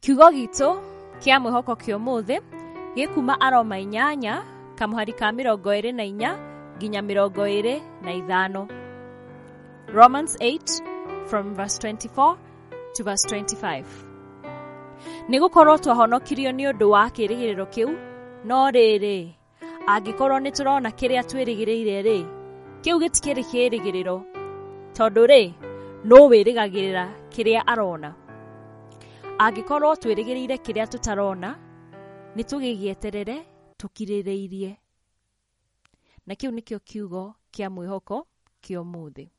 Kiugo gitu kia mwihoko kio muthi gikuma Aroma 8 kamuhari ka 24 nginya 25. Romans 8 from verse 24 to verse 25. Nigukorwo twahonokirio ni undu wa kirigiriro kiu, no riri angikorwo ni turona kiria twirigiriire ri, kiu gitikiri kirigiriro, tondu ri no wirigagirira kiria arona. Angikorwo twirigiriire kiria tutarona, ni tugigieterere tukiririirie. Na kiu nikio kiugo kia mwihoko kio muthi.